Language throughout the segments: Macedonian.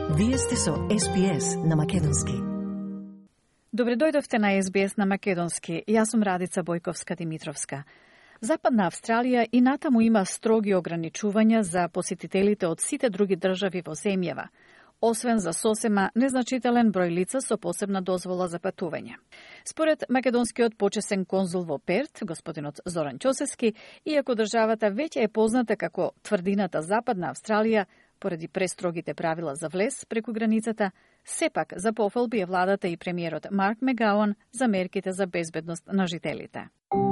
Вие сте со SBS на Македонски. Добре дојдовте на SBS на Македонски. Јас сум Радица Бојковска-Димитровска. Западна Австралија и натаму има строги ограничувања за посетителите од сите други држави во земјава, освен за сосема незначителен број лица со посебна дозвола за патување. Според македонскиот почесен конзул во Перт, господинот Зоран Ќосевски, иако државата веќе е позната како тврдината Западна Австралија, поради престрогите правила за влез преку границата, сепак за пофалби е владата и премиерот Марк Мегауан за мерките за безбедност на жителите.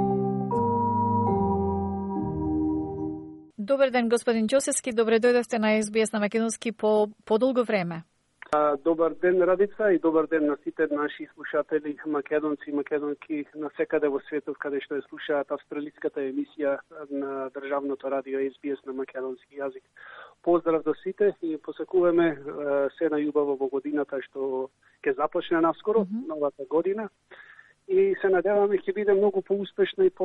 Добар ден, господин Ќосевски, добре дојдовте на SBS на Македонски по подолго време. Добар ден, Радица, и добар ден на сите наши слушатели, македонци и македонки насекаде во светот каде што ја слушаат австралиската емисија на државното радио SBS на македонски јазик. Поздрав до сите и посакуваме се најубаво во годината што ќе започне наскоро, новата година. И се надеваме ќе биде многу поуспешна и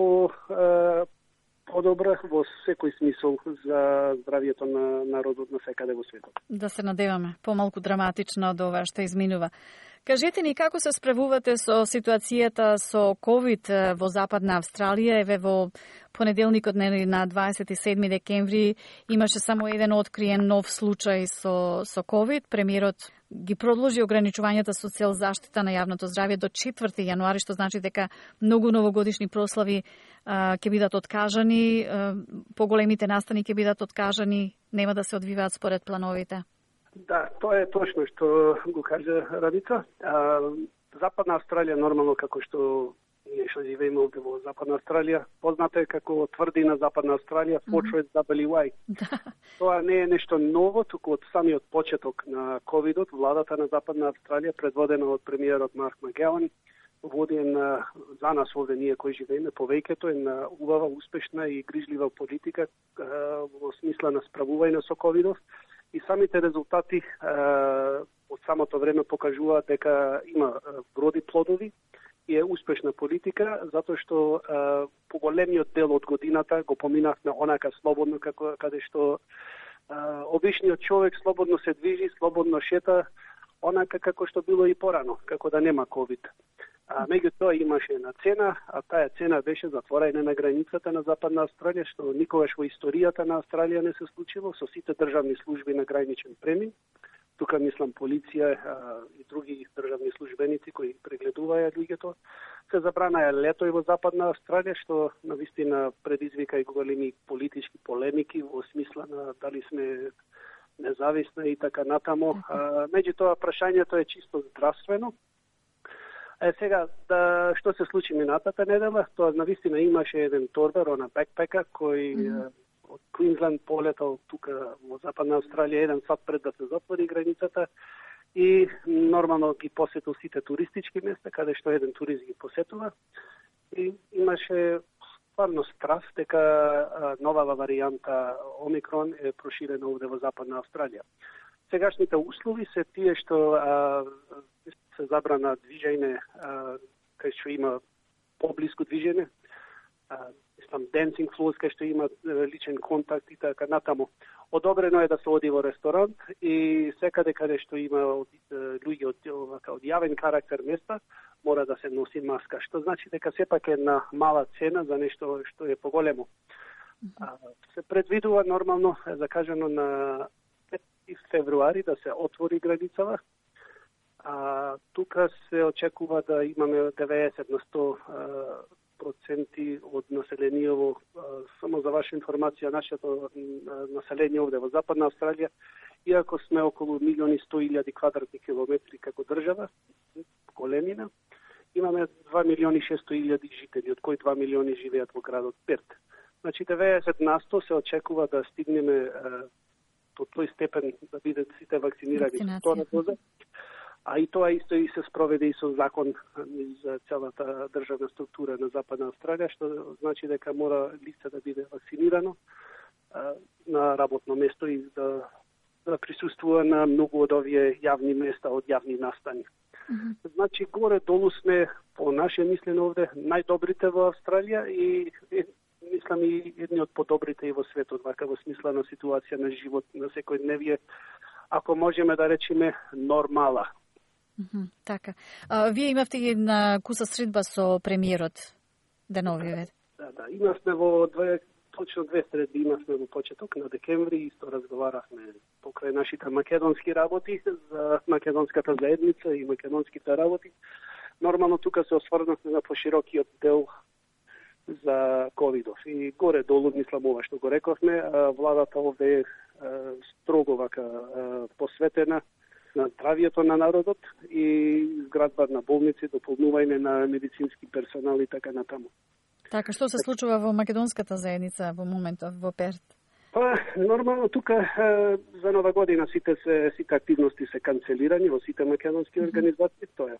подобра во секој смисол за здравието на народот на секаде во светот. Да се надеваме, помалку драматично од ова што изминува. Кажете ни како се справувате со ситуацијата со COVID во Западна Австралија? Еве во понеделникот на 27 декември имаше само еден откриен нов случај со COVID. Премиерот ги продолжи ограничувањата со цел заштита на јавното здравје до 4 јануари, што значи дека многу новогодишни прослави ќе бидат откажани, поголемите настани ќе бидат откажани, нема да се одвиваат според плановите. Да, тоа е точно што го кажа Радица. Западна Австралија нормално како што ние што живееме овде во Западна Австралија, познато е како тврдина Западна Австралија, Fortress WA. Тоа не е нешто ново, туку од самиот почеток на ковидот, владата на Западна Австралија, предводена од премиерот Марк Мегауан, води за нас овде ние кои живееме повеќето една убава, успешна и грижлива политика во смисла на справување со ковидот. И самите резултати од самото време покажуваат дека има броди плодови и е успешна политика, затоа што поголемиот дел од годината го поминавме онака слободно, каде што обичниот човек слободно се движи, слободно шета, онака како што било и порано, како да нема ковид. Меѓутоа имаше една цена, а таа цена беше затворање на границата на Западна Австралија, што никогаш во историјата на Австралија не се случило, со сите државни служби на граничен премин. Тука мислам полиција и други државни службеници кои прегледуваја луѓето. Се забрана летој во Западна Австралија, што навистина предизвика и големи политички полемики во смисла на дали сме независни и така натамо. Меѓутоа прашањето е чисто здравствено. Сега, што се случи минатата недела, тоа навистина имаше еден торбер, бекпека, кој од Квинсленд полетал тука во Западна Австралија еден сат пред да се затвори границата и нормално ги посетил сите туристички места, каде што еден турист ги посетува. И имаше стварно страх дека новава варијанта Омикрон е проширена овде во Западна Австралија. Сегашните услови се тие што се забрана движење, кај што има поблиско движење, dancing floors, кај што има личен контакт и така натаму. Одобрено е да се оди во ресторант и секаде каде што има луѓе од јавен карактер места, мора да се носи маска, што значи дека сепак е една мала цена за нешто што е поголемо. Се предвидува нормално, закажано на 5 февруари да се отвори границава. Тука се очекува да имаме 90 на 100% од населението, само за ваша информација, нашето население овде во Западна Австралија, иако сме околу 1.100.000 квадратни километри како држава, големина, имаме 2.600.000 жители, од кои 2 милиони живеат во градот Перт. Значи 90 на 100 се очекува да стигнеме до тој степен да бидат сите вакцинирани со втора доза. А и тоа исто и се спроведе и со закон за целата државна структура на Западна Австралија, што значи дека мора лице да биде вакцинирано на работно место и да присуствува на многу од овие јавни места, од јавни настани. Значи, горе-долу сме, по наше мислење овде, најдобрите во Австралија и мислам и едни од подобрите и во светот, вака во смисла на ситуација на живот, на секојдневие. ако можеме да речеме, нормала. Така. Вие имавте една куса средба со премиерот деновиве. Да. Имавме точно две средби имавме во почеток на декември, исто разговаравме покрај нашите македонски работи за македонската заедница и македонските работи. Нормално тука се осврнавме на поширокиот дел за ковидов. И горе-долу, мислам ова што го рековме, владата овде е строго вака посветена на здравието на народот и изградба на болници, дополнување на медицински персонал и така натаму. Така, што се случува во македонската заедница во моментов во Перт? Нормално тука за Нова година сите активности се канцелирани во сите македонски организации, тоа е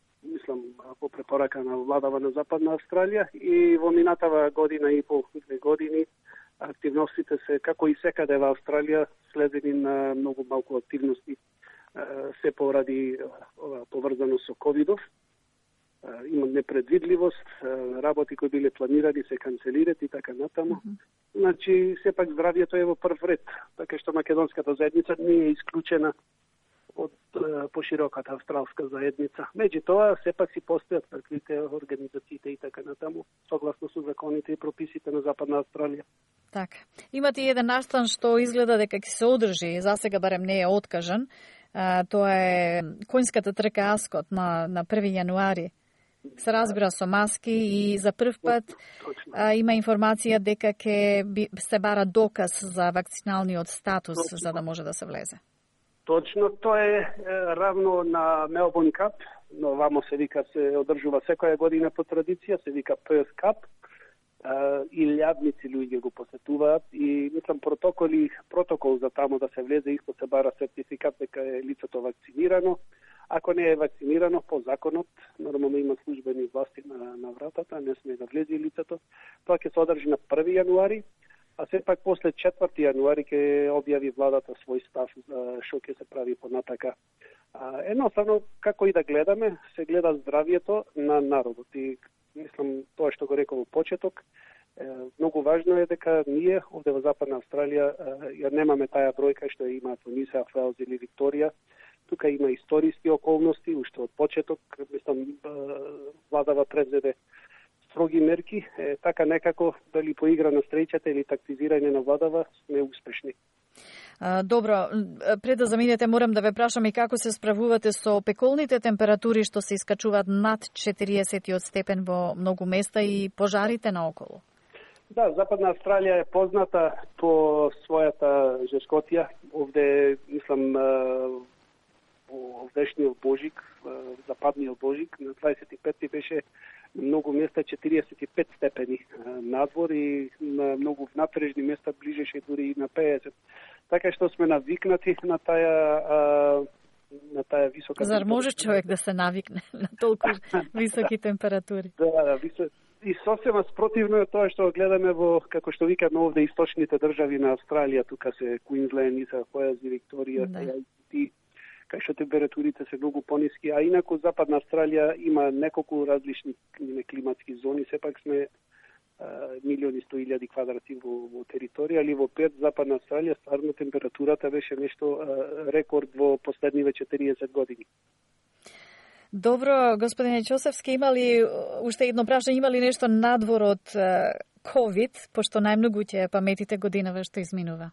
по препорака на владава на Западна Австралија и во минатава година и пол, 2 години активностите се како и секаде во Австралија следени на многу малку активности се поради поврзано со ковидов. Има непредвидливост, работи кои биле планирани се канцелират и така натаму. Значи, сепак здравието е во прв ред, така што македонската заедница не е исклучена од пошироката австралска заедница. Меѓутоа, сепак си постојат прекрите организациите и така натаму, согласно со законите и прописите на Западна Австралија. Така. Имате еден настан што изгледа дека ќе се одржи, засега барем не е откажан. Тоа е конјската трка Аскот на 1 јануари. Се разбира со маски и за прв пат има информација дека ќе се бара доказ за вакциналниот статус за да може да се влезе. Точно, тоа е равно на Melbourne Cup, но вамо се вика, се одржува секоја година по традиција, се вика Perth Cup, и илјадници луѓе го посетуваат и мислам протокол за тамо да се влезе, исто се бара сертификат дека е лицето вакцинирано. Ако не е вакцинирано по законот, нормално има службени власти на вратата, не сме да влезе лицето. Тоа ќе се одржи на 1 јануари, а сепак после 4 јануари ќе објави владата свој став за што ќе се прави понатака. Едноставно, како и да гледаме, се гледа здравието на народот. И мислам, тоа што го рекол во почеток, многу важно е дека ние овде во Западна Австралија ја немаме таа бројка што имаат во New South Wales или Викторија. Тука има историски околности, уште од почеток, мислам, владава презеде строги мерки, така некако дали по игра на среќата или тактизирање на владава сме успешни. Добро, пред да заминете морам да ве прашам и како се справувате со пеколните температури што се искачуваат над 40 степен во многу места и пожарите наоколу. Да, Западна Австралија е позната по својата жескотија. Овде, мислам, овдешниот Божик, западниот Божик, на 25-ти беше многу места 45 степени надвор и на многу внатрешни места ближеше дури и на 50. Така што сме навикнати на таа висока. Зар може човек да се навикне на толку високи температури? Да, и сосема спротивно е тоа што гледаме во, како што викаме овде, источните држави на Австралија, тука се Куинсленд, Нью Саут Уелс, Викторија, и кај што температурите се многу пониски, а инаку Западна Австралија има неколку различни климатски зони, сепак сме 1.100.000 квадрати во територија, али во Перт, Западна Австралија, стварно температурата беше нешто рекорд во последниве 40 години. Добро, господине Ќосевски, имали уште едно прашање, имали нешто надвор од COVID, пошто најмногу ќе паметите годинава што изминува?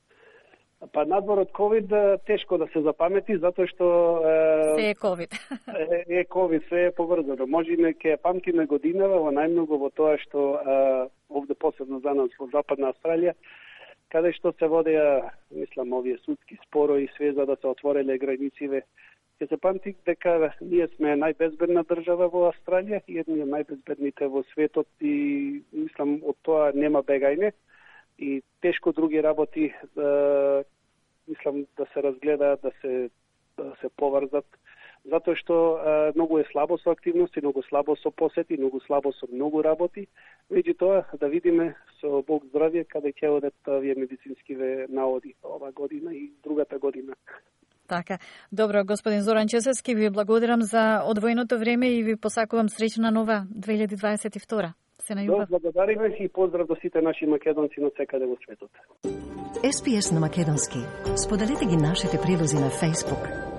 Па надвор од COVID тешко да се запамети, затоа што се е COVID. Е COVID, се е поврзано. Можеме ќе памтиме годинава во најмногу во тоа што овде посебно за нас во Западна Австралија, каде што се водеа, мислам, овие судски спорови, све за да се отвореле границиве. Ќе се памти дека ние сме најбезбедна држава во Австралија и едни од најбезбедните во светот и мислам од тоа нема бегање и тешко други работи мислам да се разгледаат, да се поврзат, затоа што многу е слабо со активности, многу слабо со посети, многу слабо со многу работи. Меѓутоа да видиме со Бог здравје каде ќе одат овие медицинскиве наоди ова година и другата година. Така. Добро, господин Зоран Ќосевски, ви благодарам за одвоеното време и ви посакувам среќна нова 2022. Се најубав. Благодариме и поздрав до сите наши македонци на секаде во светот. SPS на македонски. Споделете ги нашите прилози на Facebook.